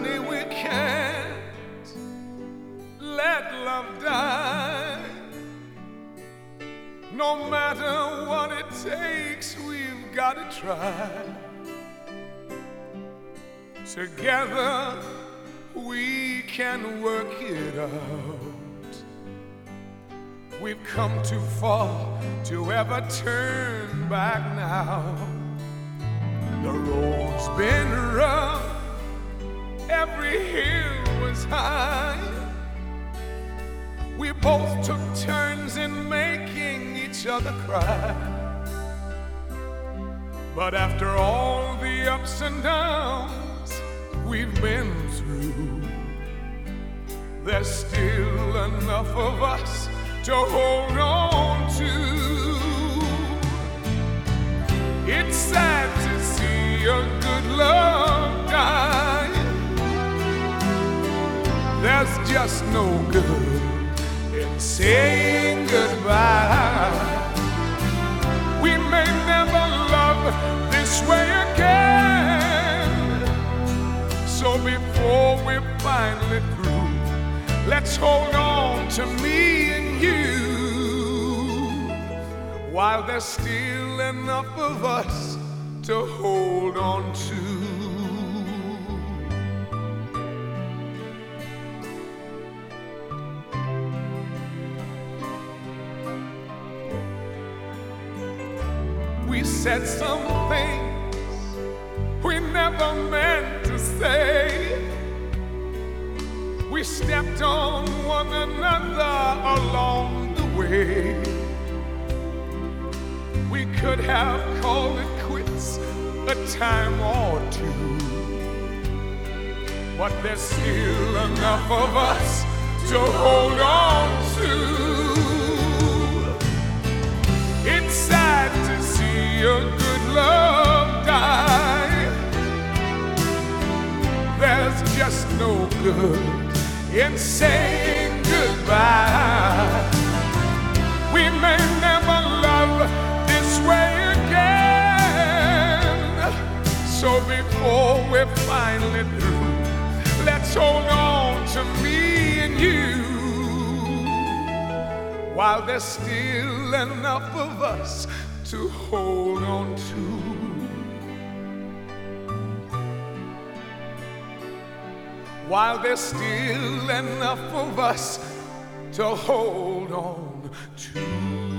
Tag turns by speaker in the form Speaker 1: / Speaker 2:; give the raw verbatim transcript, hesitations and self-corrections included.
Speaker 1: honey, we can't let love die. No matter what it takes, we've got to try. Together we can work it out. We've come too far to ever turn back now. The road's been rough, every hill was high. We both took turns in making each other cry. But after all the ups and downs we've been through, there's still enough of us to hold on to. It's sad to see a good love die. There's just no good in saying goodbye. We may never love this way again. So before we're finally through, let's hold on to me and you, while there's still enough of us to hold on to. We said some things we never meant to say. We stepped on one another along the way. We could have called it quits a time or two, but there's still enough of us to hold on to. It's sad to see a good love die. There's just no good in saying goodbye. We may never love this way again. So before we're finally through, let's hold on to me and you, while there's still enough of us to hold on to. While there's still enough of us to hold on to.